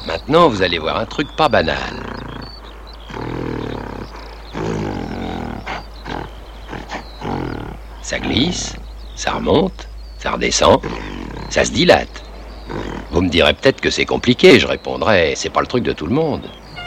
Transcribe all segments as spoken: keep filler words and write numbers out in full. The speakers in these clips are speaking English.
Maintenant, vous allez voir un truc pas banal. Ça glisse, ça remonte, ça redescend, ça se dilate. Vous me direz peut-être que c'est compliqué, je répondrai, c'est pas le truc de tout le monde.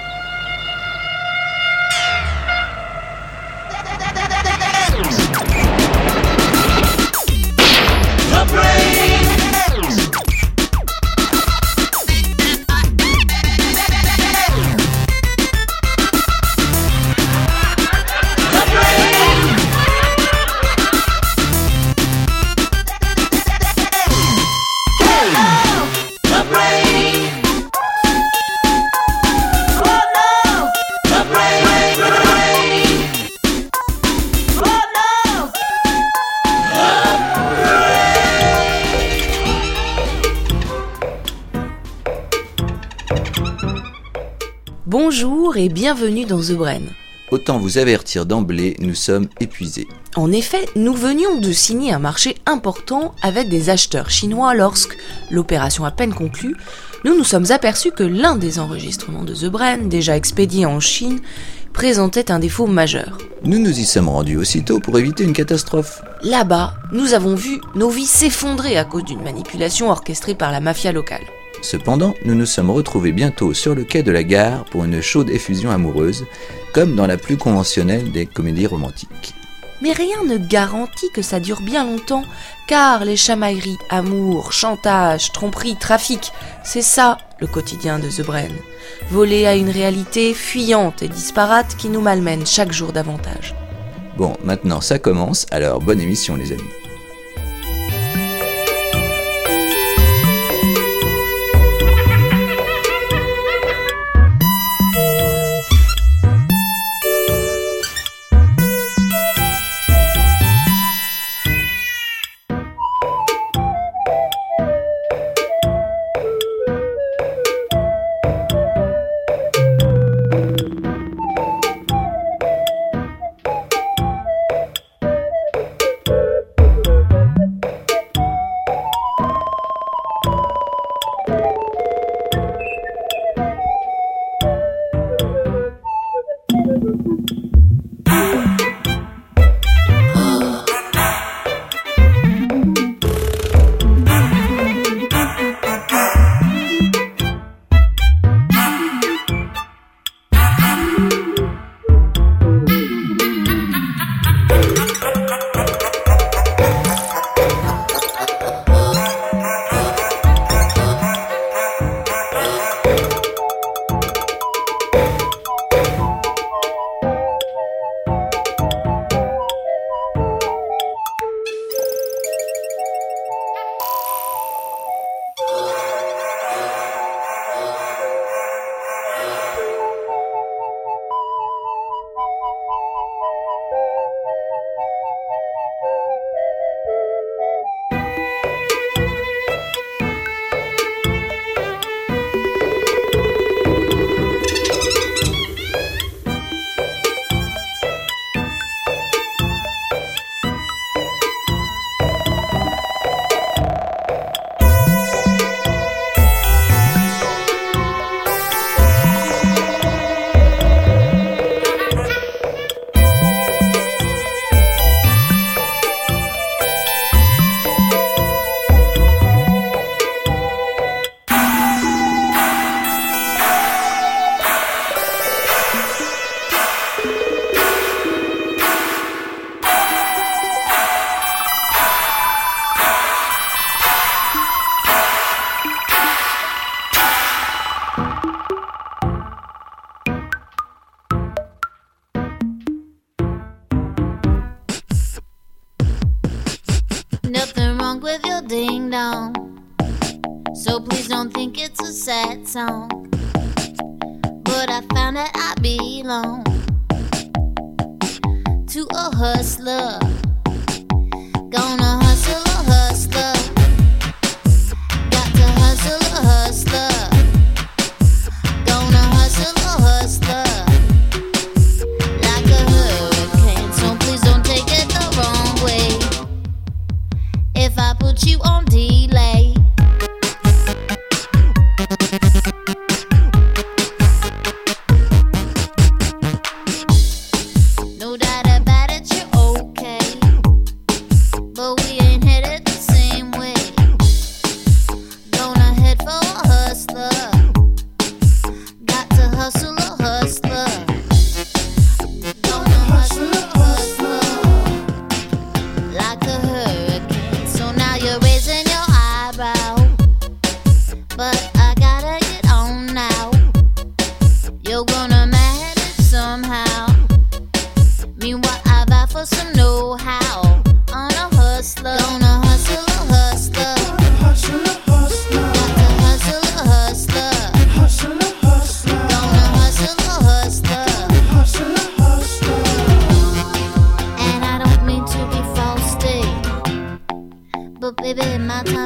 Bonjour et bienvenue dans The Brain. Autant vous avertir d'emblée, nous sommes épuisés. En effet, nous venions de signer un marché important avec des acheteurs chinois lorsque, l'opération à peine conclue, nous nous sommes aperçus que l'un des enregistrements de The Brain, déjà expédié en Chine, présentait un défaut majeur. Nous nous y sommes rendus aussitôt pour éviter une catastrophe. Là-bas, nous avons vu nos vies s'effondrer à cause d'une manipulation orchestrée par la mafia locale. Cependant, nous nous sommes retrouvés bientôt sur le quai de la gare pour une chaude effusion amoureuse, comme dans la plus conventionnelle des comédies romantiques. Mais rien ne garantit que ça dure bien longtemps, car les chamailleries, amour, chantage, tromperie, trafic, c'est ça le quotidien de The Brain. Voler à une réalité fuyante et disparate qui nous malmène chaque jour davantage. Bon, maintenant ça commence, alors bonne émission les amis. Nothing wrong with your ding dong, so please don't think it's a sad song. But I found that I belong to a hustler. Gonna hustle a hustler. Got to hustle a hustler. Gonna hustle a hustler. Like a hurricane, so please don't take it the wrong way. If I put you on delay,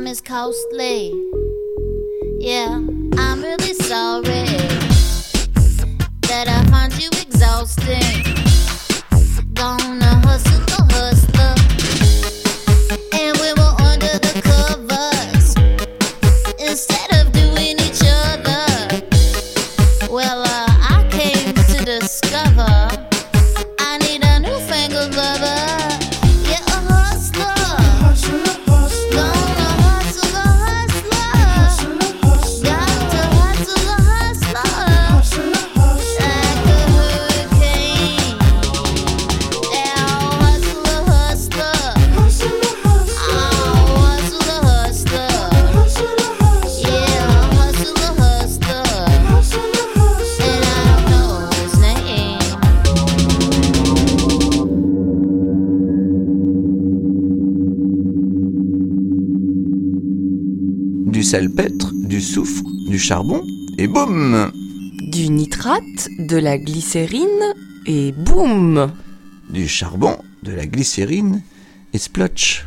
time is costly. Yeah, I'm really sorry that I find you exhausting. Gonna hustle the hustler, and we were under the covers instead of doing each other. Well, uh, I came to discover I need a newfangled lover. Yeah, a hustler. Gonna hustle the hustler. Got to hustle the hustler. Like a hurricane. Yeah, I'll hustle the hustler. I'll hustle the hustler. Yeah, I'll hustle the hustler. And I don't know his name. Du salpêtre, du soufre, du charbon, et boum! Du nitrate, de la glycérine, et boum! Du charbon, de la glycérine, et splotch!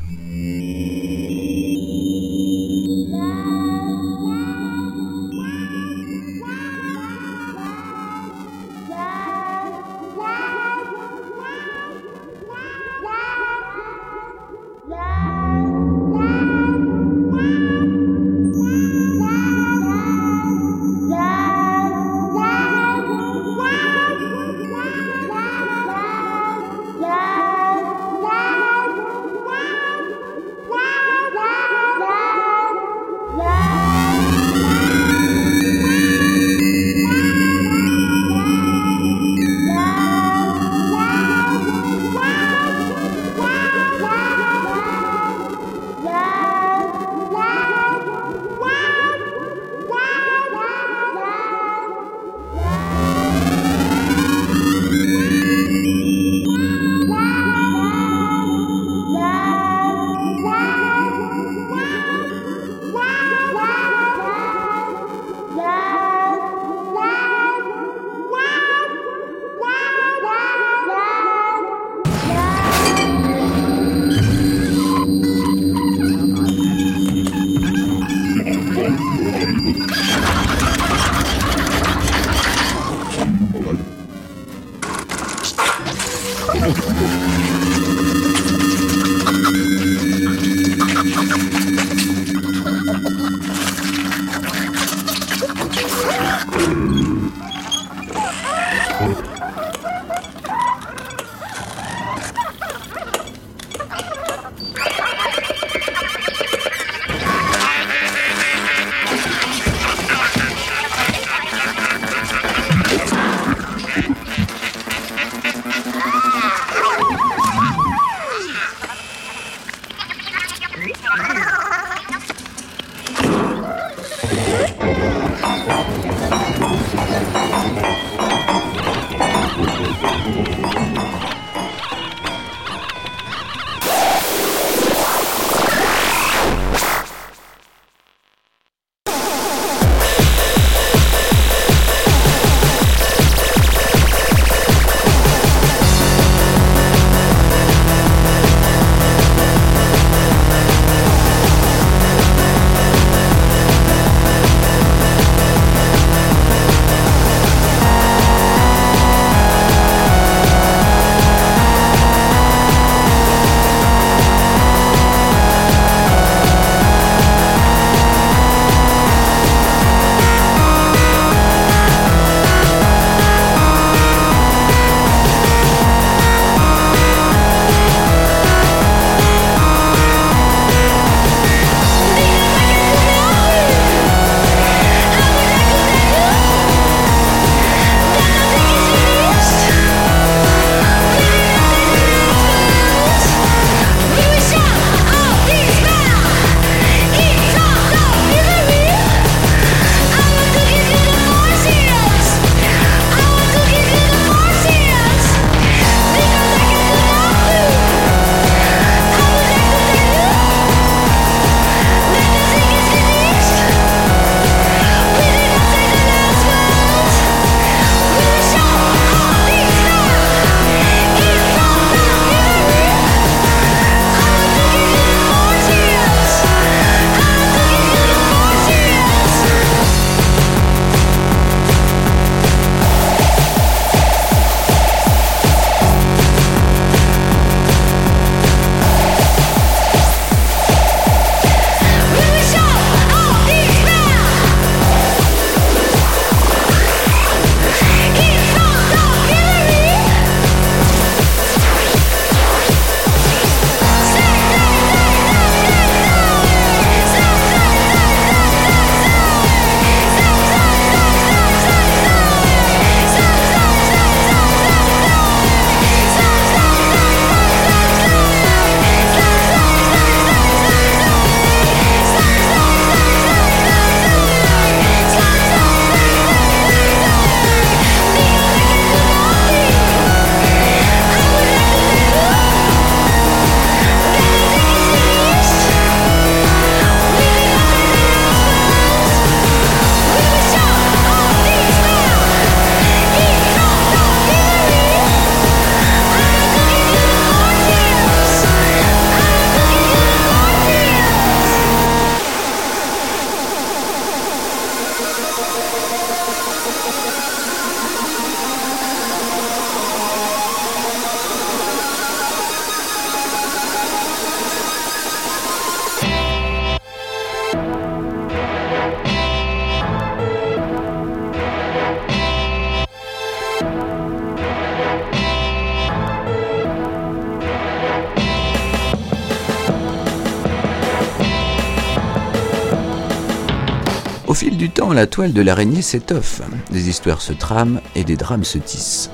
Au fil du temps, la toile de l'araignée s'étoffe. Des histoires se trament et des drames se tissent.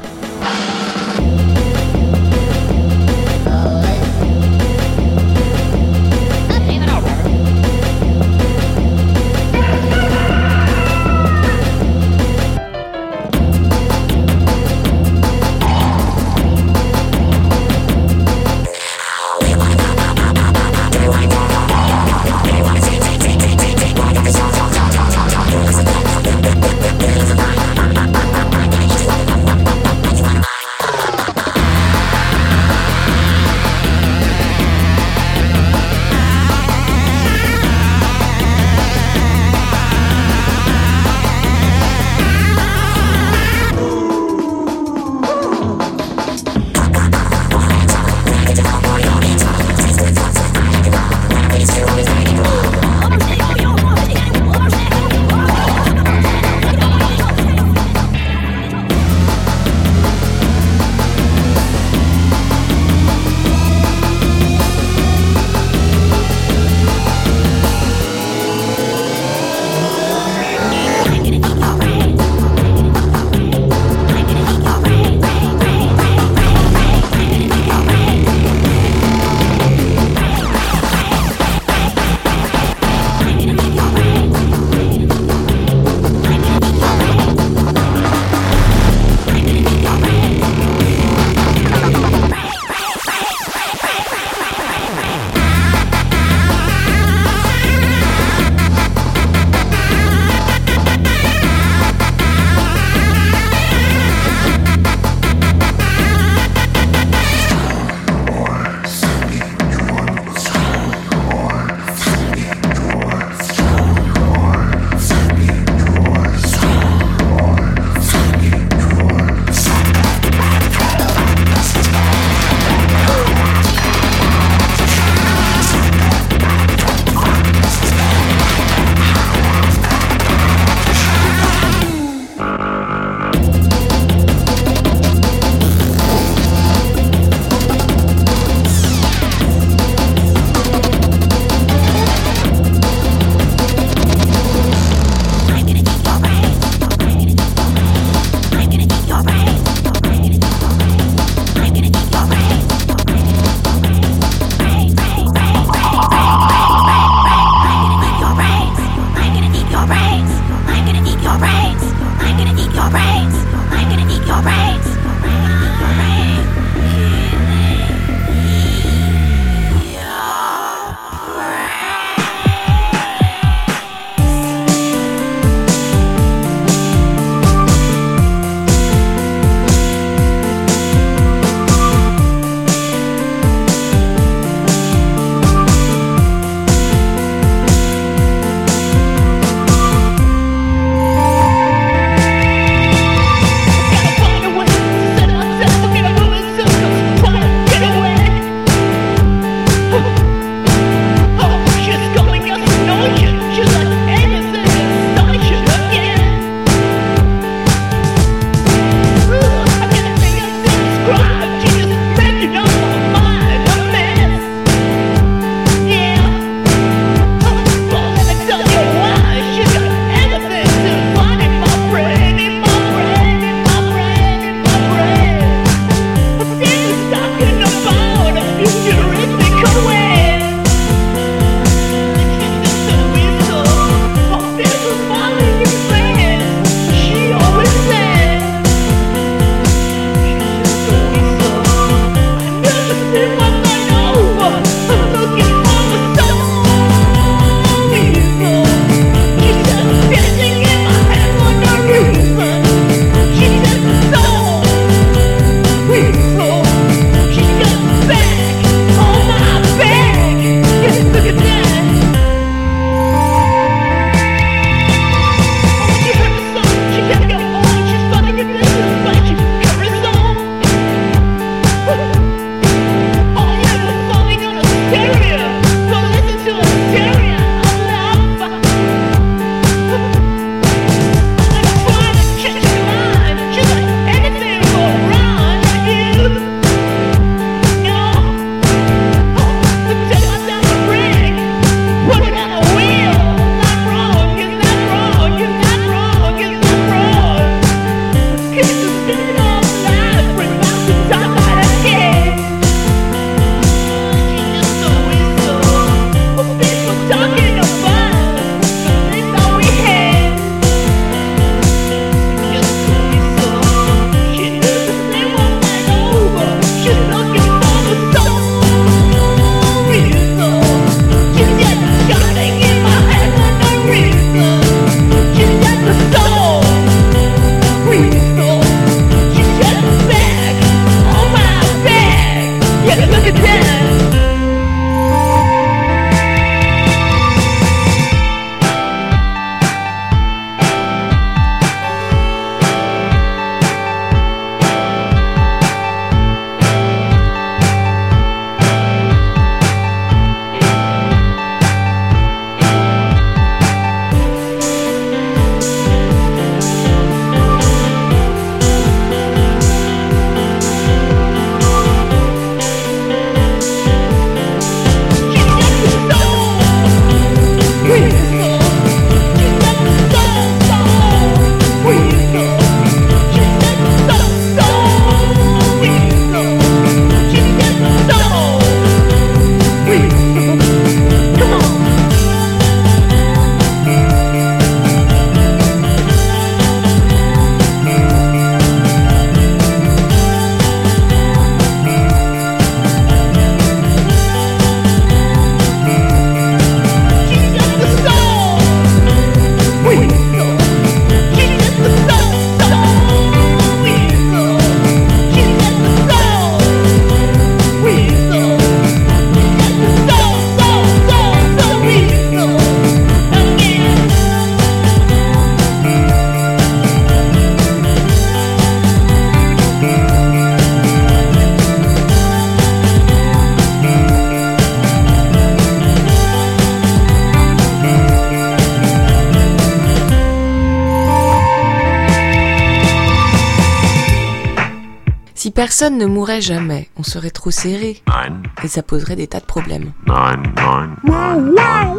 personne ne mourrait jamais, on serait trop serré. Nein, Et ça poserait des tas de problèmes. nein, nein, nein, nein.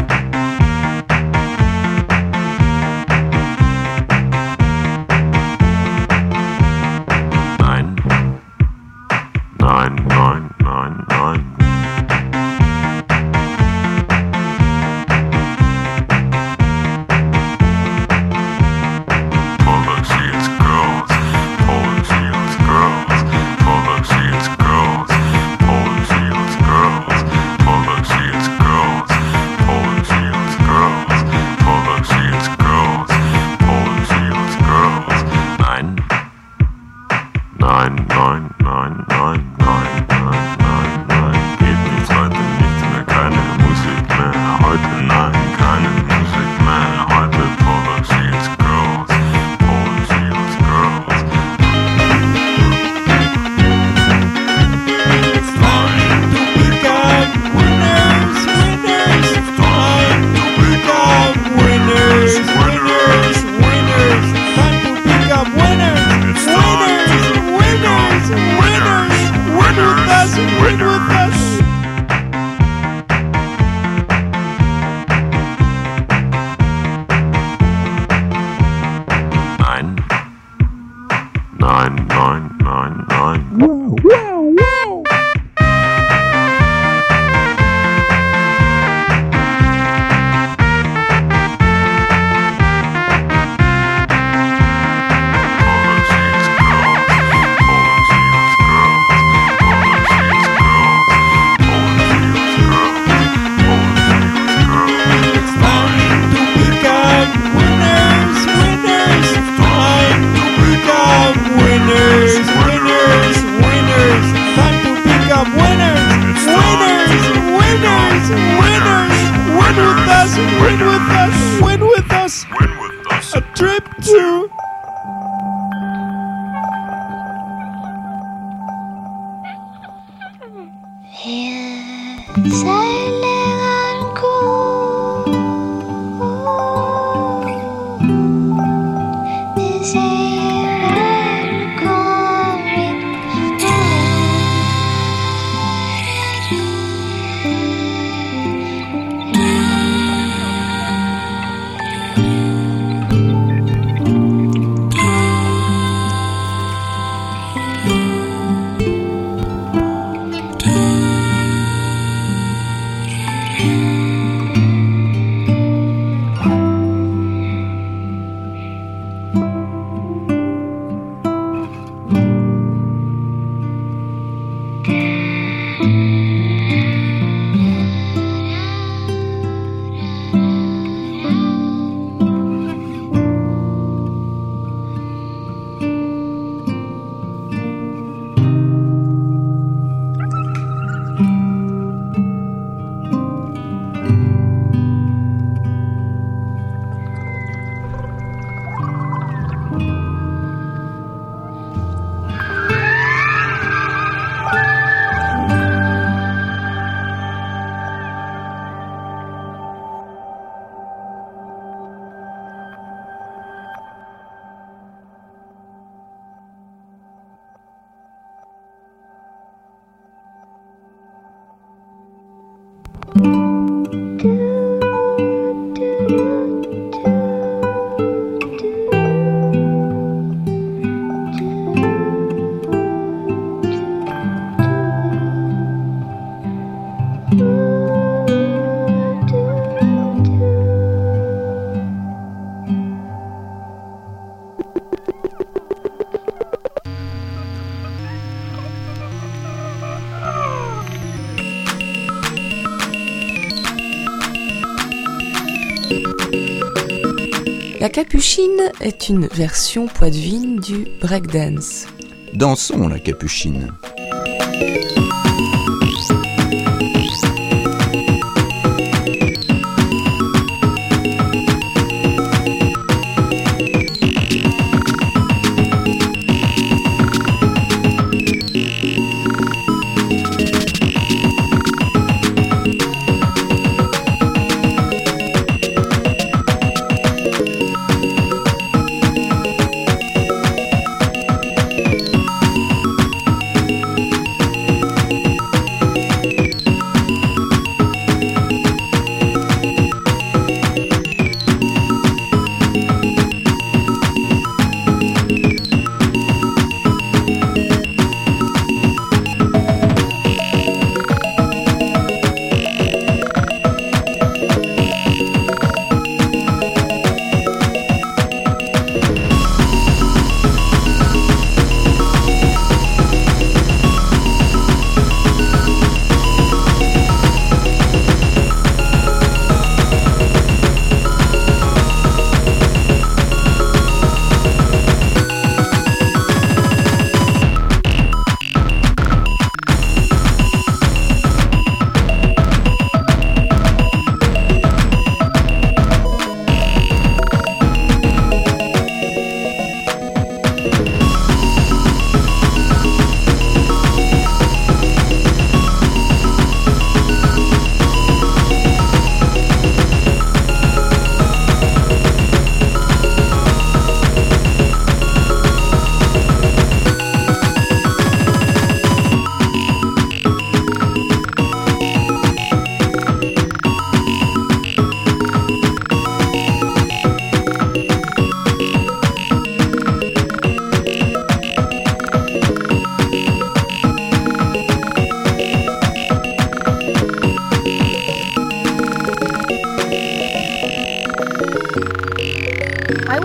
Nein, nein, nein, nein, nein. Pollock Shields girls, Pollock Shields girls, Pollock Shields girls, Pollock Shields girls, Pollock Shields girls, Pollock Shields girls, Pollock Shields girls, Pollock Shields girls. Nein, nein, nein, nein, nein, nein, nein, nein, nein. Geht nichts heute, nichts mehr, keine Musik mehr. Heute nein, keine Musik mehr. Heute Pollock Shields girls, Pollock Shields girls. It's time to become winners, winners. It's time to become winners, winners, winners. Time to become winners, winners, winners, winners. Win with us, win with us. Nein, nein, nein, nein, nein. Pollock Shields girls, Pollock Shields girls, Pollock Shields girls, Pollock Shields girls, Pollock Shields girls. It's time to become winners, winners. It's time to become winners, winners, winners. Time to become winners, winners, winners, winners. Win with us, win with us, win with us, win with us. A trip to. Wir sailing on cool. Wir sailing on La capuchine est une version poitevine du breakdance. Dansons la capuchine.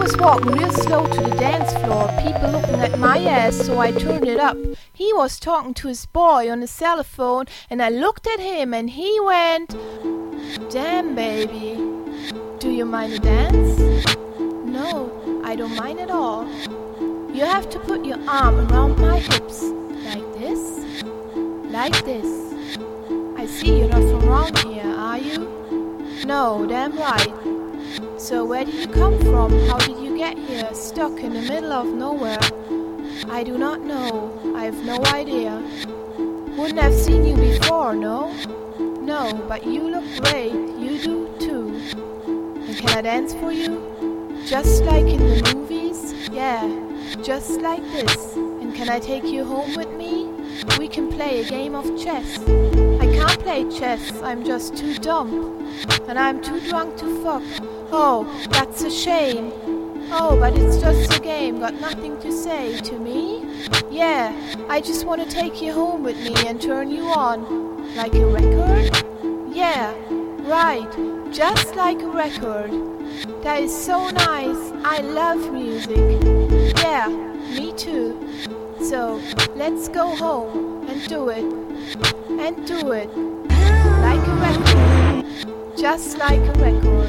was walking real slow to the dance floor, people looking at my ass, so I turned it up. He was talking to his boy on the telephone, and I looked at him, and he went, "Damn, baby, do you mind a dance?" "No, I don't mind at all. You have to put your arm around my hips, like this, like this. I see you're not from around here, are you?" "No, damn right. So where did you come from? How did you get here, stuck in the middle of nowhere?" "I do not know. I have no idea. Wouldn't have seen you before, no?" "No, but you look great. You do too. And can I dance for you? Just like in the movies? Yeah, just like this. And can I take you home with me? We can play a game of chess." "I can't play chess. I'm just too dumb. And I'm too drunk to fuck." "Oh, that's a shame." "Oh, but it's just a game. Got nothing to say to me?" "Yeah, I just want to take you home with me and turn you on. Like a record?" "Yeah, right. Just like a record. That is so nice. I love music." "Yeah, me too. So, let's go home and do it. And do it. Like a record. Just like a record."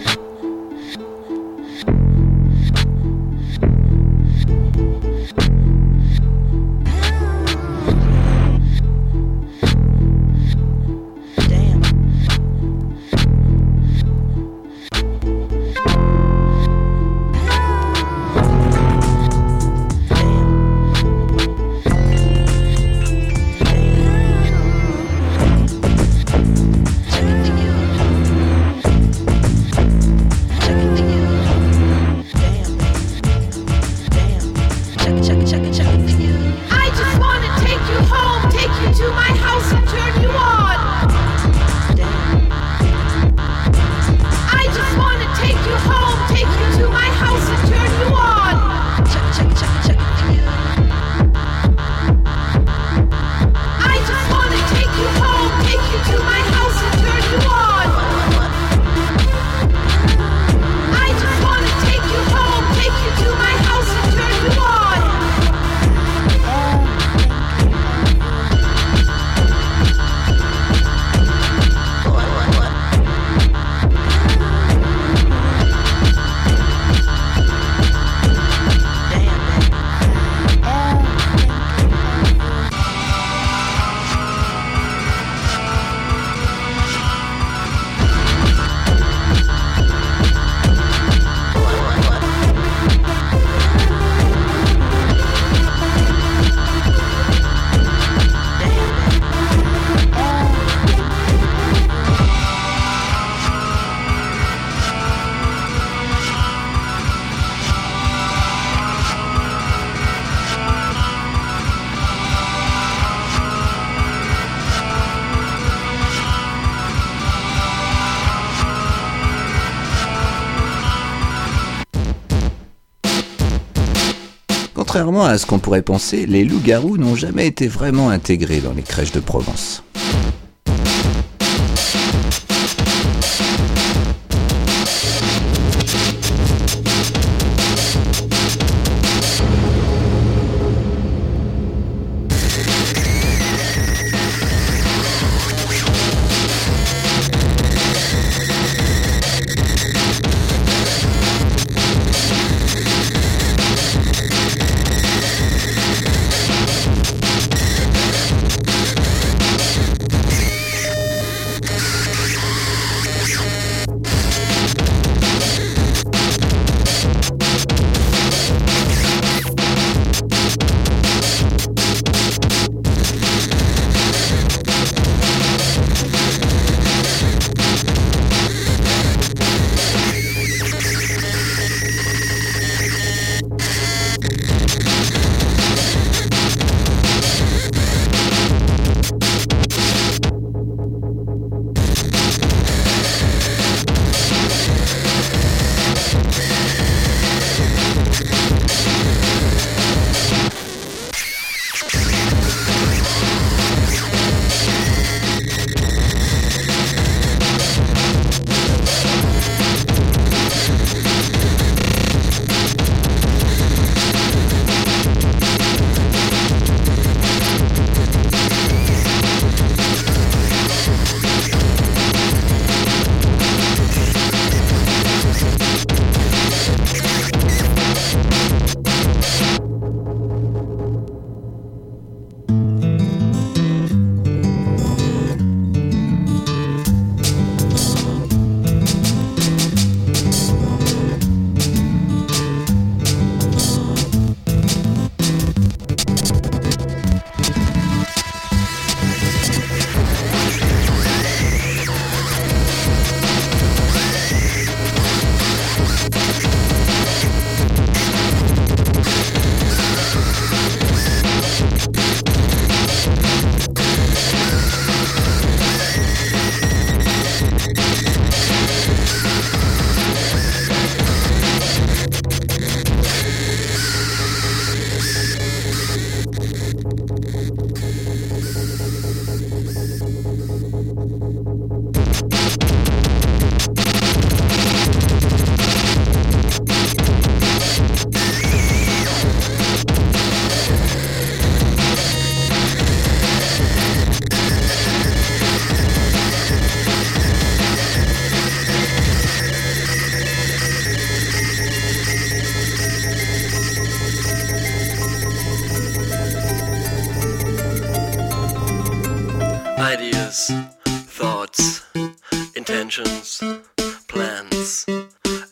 Contrairement à ce qu'on pourrait penser, les loups-garous n'ont jamais été vraiment intégrés dans les crèches de Provence.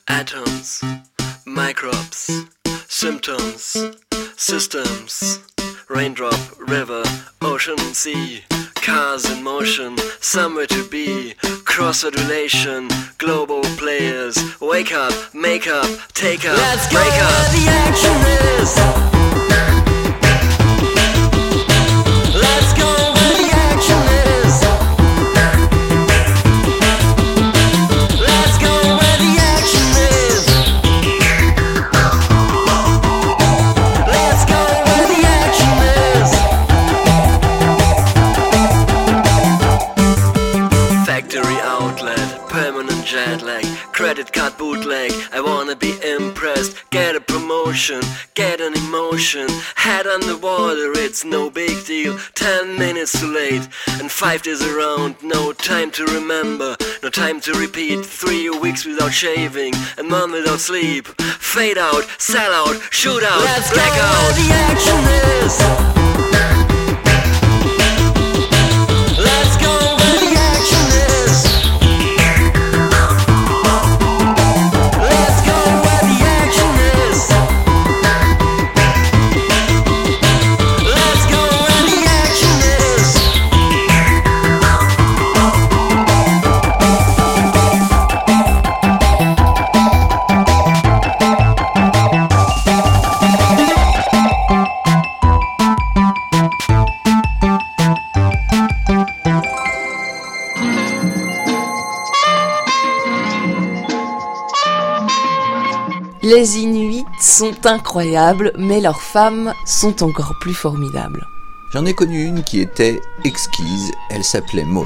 atoms, microbes, symptoms, systems, raindrop, river, ocean, sea, cars in motion, somewhere to be, crossword relation, global players, wake up, make up, take up, let's break go up. Where the action is. Let's go where the action is. Let's go where the action is. Let's go where the action is. Factory outlet, permanent jet lag, credit card bootleg, I wanna be impressed, get a promotion, get an emotion, head underwater, it's no big deal, ten minutes too late, and five days around, no time to remember, no time to repeat, three weeks without shaving, and one without sleep, fade out, sell out, shoot out, let's black go out, where the action is. Let's go where the action is. Let's go where the action is. Let's go where the action is. Les Inuits sont incroyables, mais leurs femmes sont encore plus formidables. J'en ai connu une qui était exquise, elle s'appelait Maude.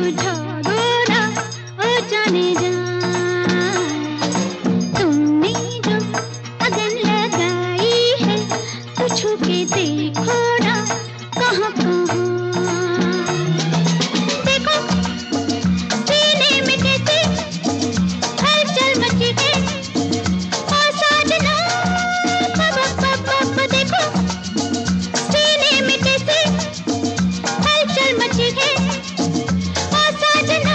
बुझाओ ना ओ जाने जा तुमने जब अगन लगाई है तो छू के देखो ना कहाँ कहाँ देखो सीने में कैसे हलचल मची है ओ साजना बाबा बाबा देखो सीने में कैसे हलचल मची है ओ साजना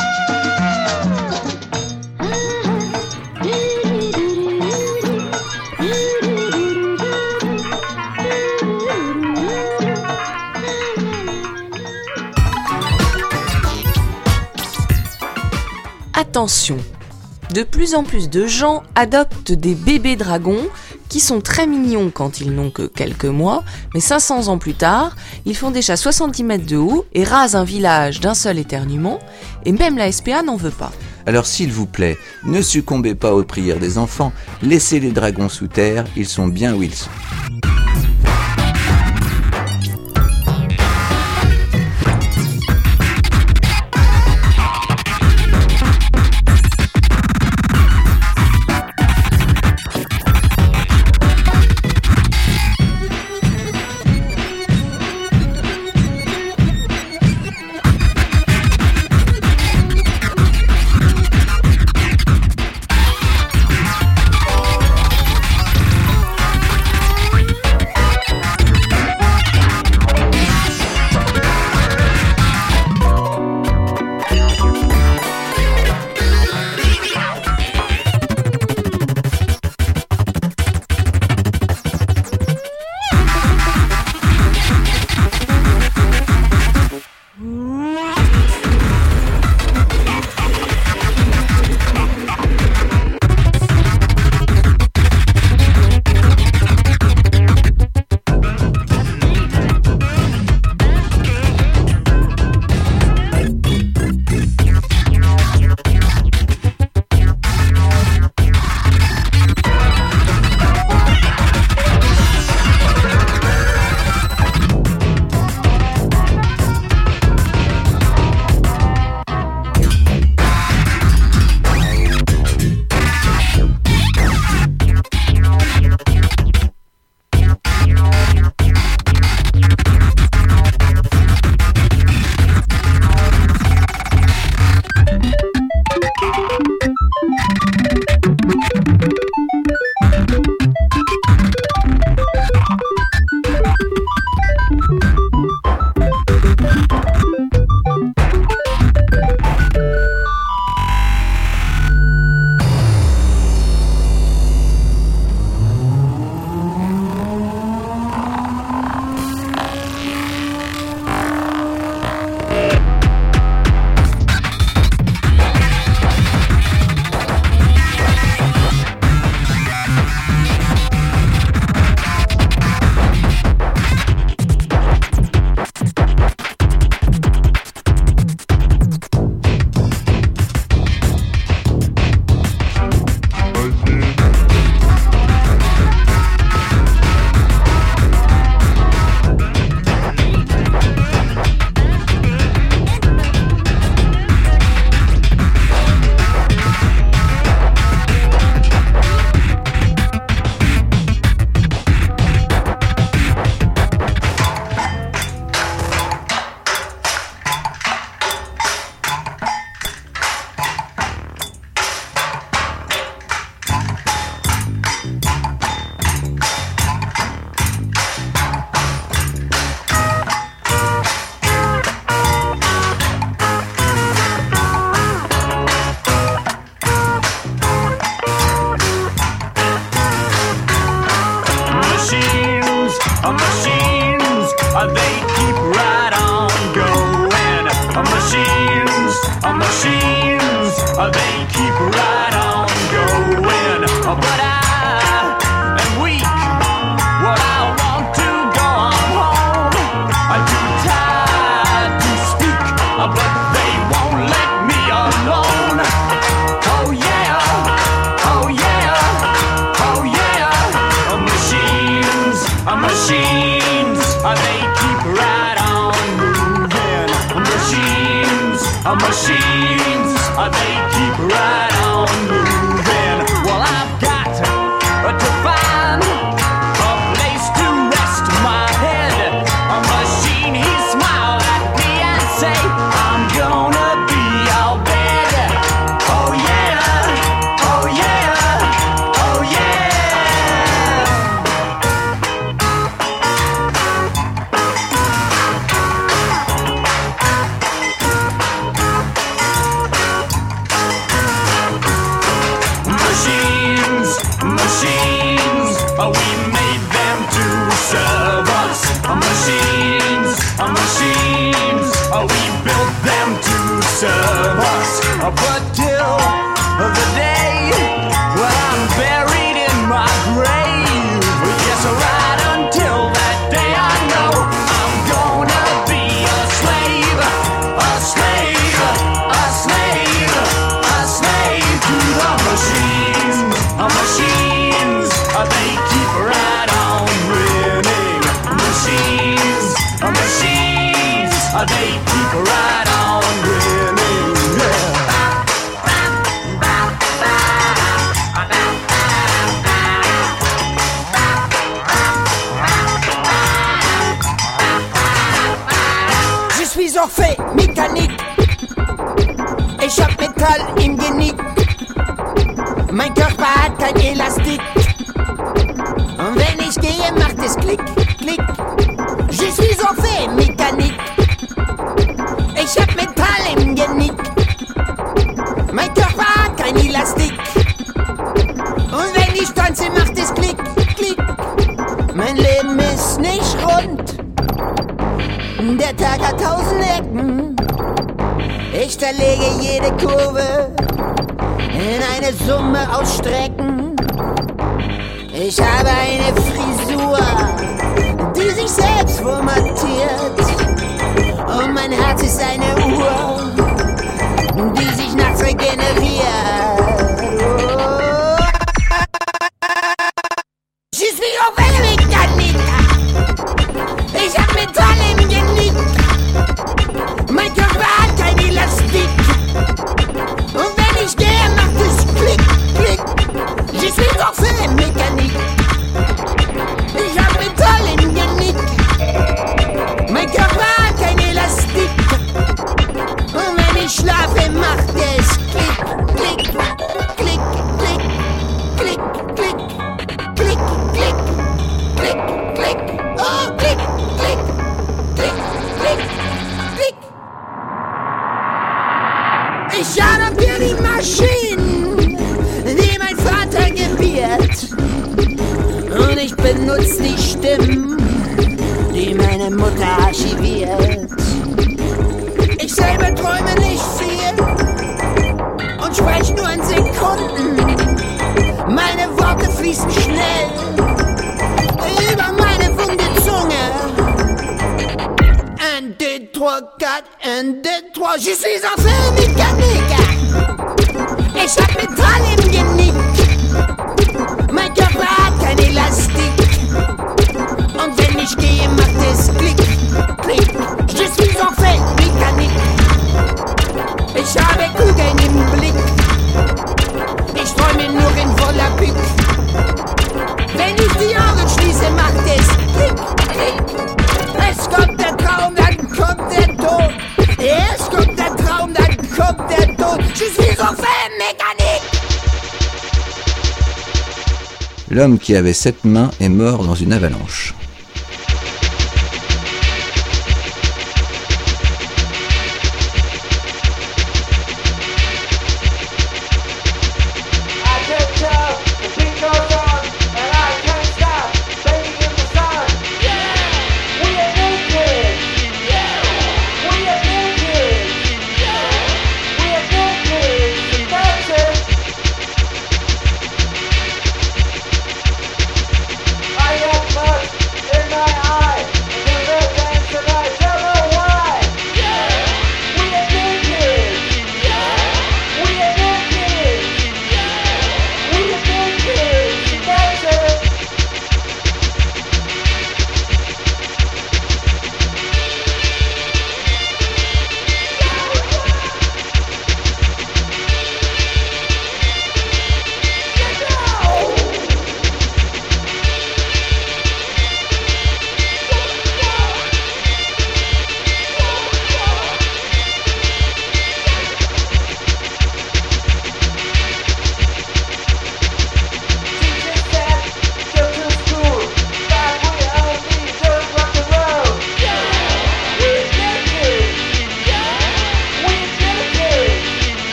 Attention, de plus en plus de gens adoptent des bébés dragons qui sont très mignons quand ils n'ont que quelques mois, mais cinq cents ans plus tard, ils font déjà soixante-dix mètres de haut et rasent un village d'un seul éternuement, et même la S P A n'en veut pas. Alors s'il vous plaît, ne succombez pas aux prières des enfants, laissez les dragons sous terre, ils sont bien où ils sont. Machines, they keep right on moving. Machines, uh, machines, uh, they keep right on moving. Well, I've got uh, to find a place to rest my head. A machine, he smiled at me and say, I'm gonna be all bed. Oh yeah, oh yeah, oh yeah. Machines, machines, oh, we made them to serve us. Machines, machines, oh, we built them to serve us. But till the day when I'm buried in my grave, yes, right until that day I know I'm gonna be a slave, a slave, a slave, a slave to the machines, machines, they keep right on winning. Machines, machines, they keep right on winning. Yeah. Je suis en fait mécanique. Ich hab Metall im Genick. Mein Körper hat kein Elastik. Und wenn ich gehe, macht es Klick, Klick. Je suis en fait mécanique. Ich hab Metall im Genick. Mein Körper hat kein Elastik. Und wenn ich tanze, macht es Klick, Klick. Mein Leben ist nicht rund. Der Tag hat tausend Ecken. Ich zerlege jede Kurve in eine Summe aus Strecken. Ich habe eine Frisur, die sich selbst formatiert. Und mein Herz ist eine Uhr, die sich nachts regeneriert. Je suis en fait mécanique. Ich hab Metall im Genick. Mein Körper hat kein Elastik. Und wenn ich gehe, macht es Klick, Klick. Je suis en fait mécanique. Ich hab Metall im Genick. Mein Körper hat kein Elastik. Und wenn ich schlafe, macht es Klick, Klick, Klick, Klick, Klick, Klick, Klick, Klick, Klick, Klick, oh, Klick, Klick, Klick, Klick, Klick. Ich adaptiere die Maschinen, die mein Vater gebiert. Und ich benutze die Stimmen, die meine Mutter archiviert. Ich selber träume nicht viel und spreche nur in Sekunden. Meine Worte fließen schnell über meine wunde Zunge. Un, deux, trois, quatre, un, deux, trois. Je suis en fait mécanique. Ich hab Metall im Genick. Mein Körper hat kein Elastik. Und wenn ich gehe, macht es Klick, Klick. Je suis en fait mécanique. Ich habe Kugeln im Blick. Ich träume nur in voller Bück. Wenn ich die Augen schließe, macht es Klick, Klick. Es kommt der Traum, dann kommt der Tod. Es kommt der Traum, dann kommt der Tod. Je suis en fait mécanique. L'homme qui avait sept mains est mort dans une avalanche. I am not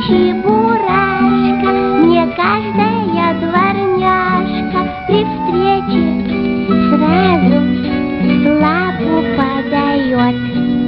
чебурашка, мне каждая дворняжка при встрече сразу лапу подает.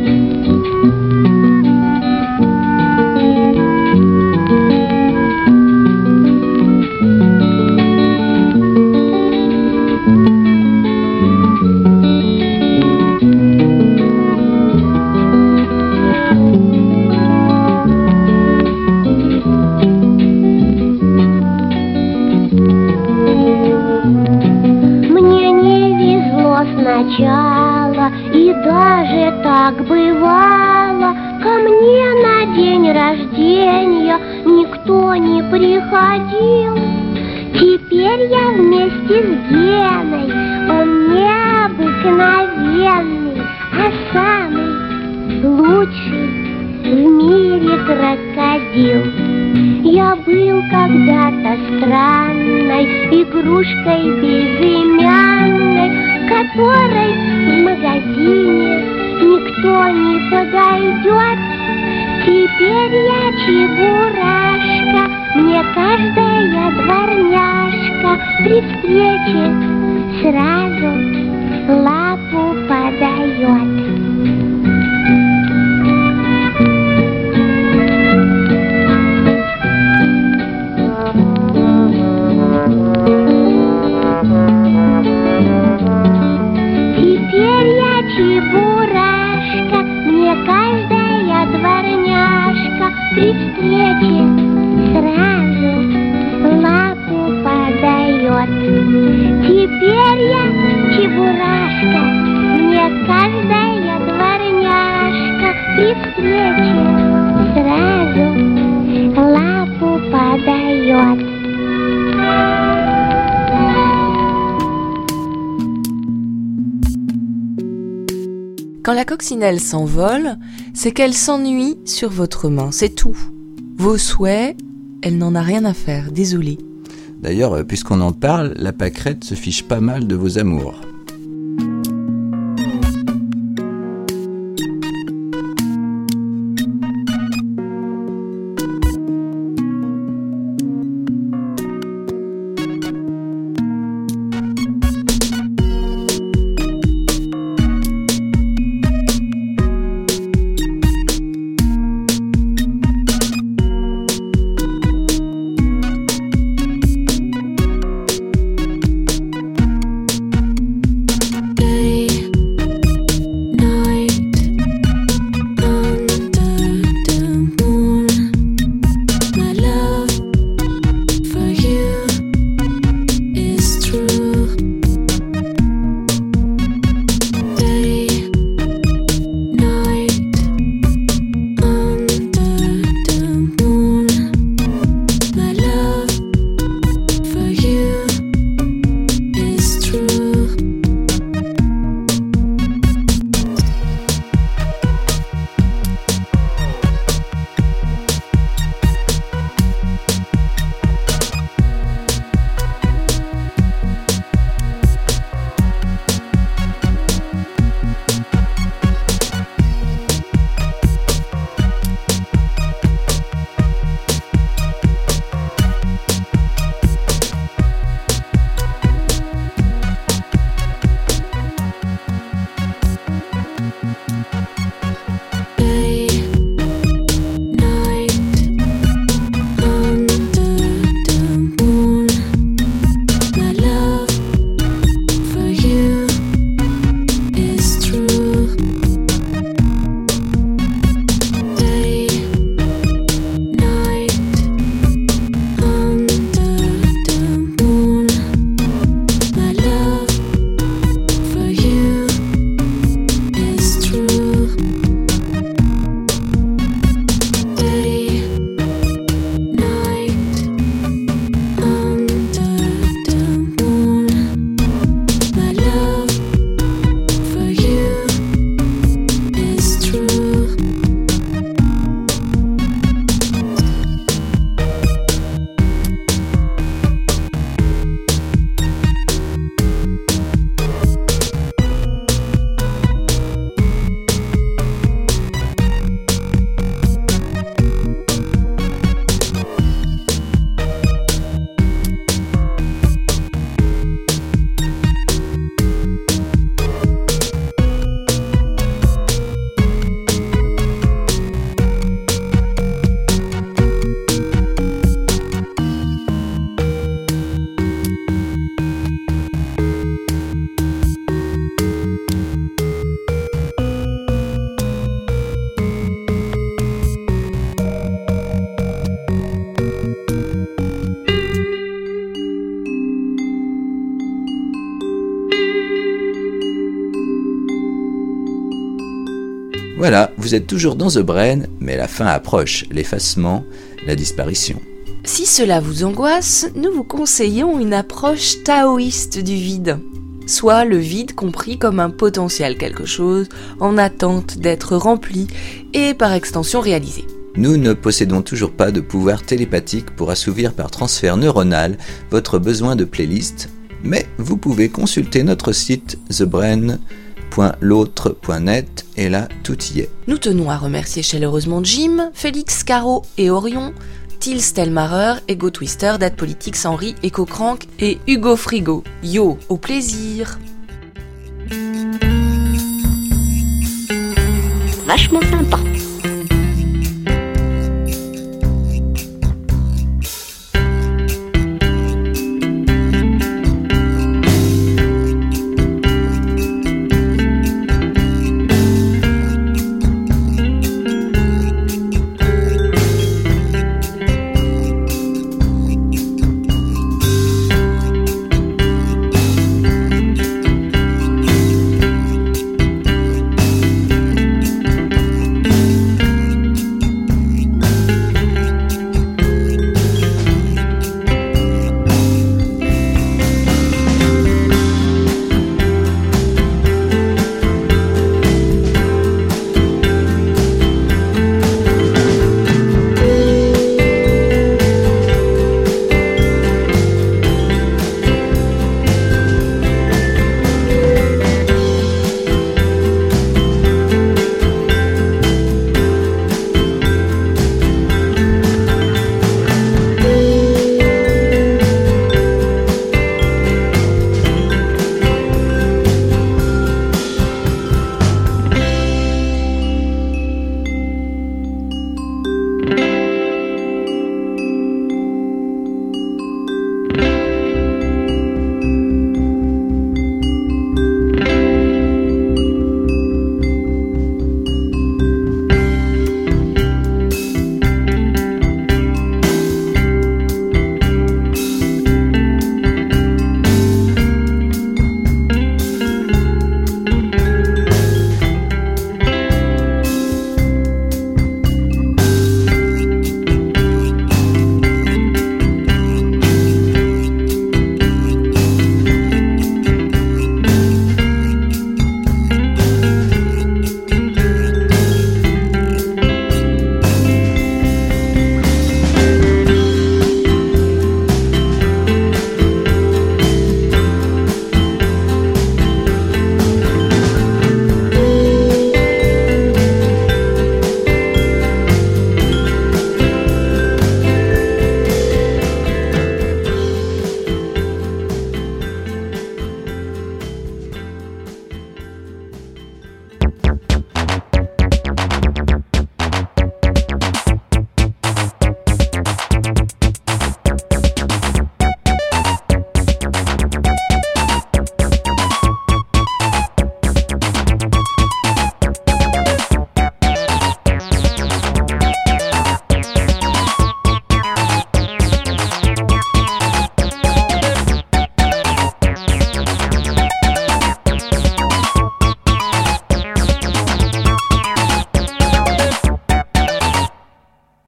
Сначала, и даже так бывало, ко мне на день рождения никто не приходил. Теперь я вместе с Геной, он необыкновенный, а самый лучший в мире крокодил. Я был когда-то странной игрушкой безымянной, которой в магазине никто не подойдет. Теперь я чебурашка, мне каждая дворняжка при встрече сразу лапу подает. Чебурашка, мне каждая дворняжка при встрече сразу лапу подает. Теперь я чебурашка, мне каждая дворняжка при встрече сразу лапу подает. Quand la coccinelle s'envole, c'est qu'elle s'ennuie sur votre main, c'est tout. Vos souhaits, elle n'en a rien à faire, désolé. D'ailleurs, puisqu'on en parle, la pâquerette se fiche pas mal de vos amours. vous êtes toujours dans The Brain, mais la fin approche, l'effacement, la disparition. Si cela vous angoisse, nous vous conseillons une approche taoïste du vide. Soit le vide compris comme un potentiel quelque chose en attente d'être rempli et par extension réalisé. Nous ne possédons toujours pas de pouvoir télépathique pour assouvir par transfert neuronal votre besoin de playlist, mais vous pouvez consulter notre site the brain point l'autre point net et là tout y est. Nous tenons à remercier chaleureusement Jim, Félix, Caro et Orion, Till Stelmarer, Ego Twister, Date Politics, Henri, Eco Crank et Hugo Frigo. Yo, au plaisir. Vachement sympa.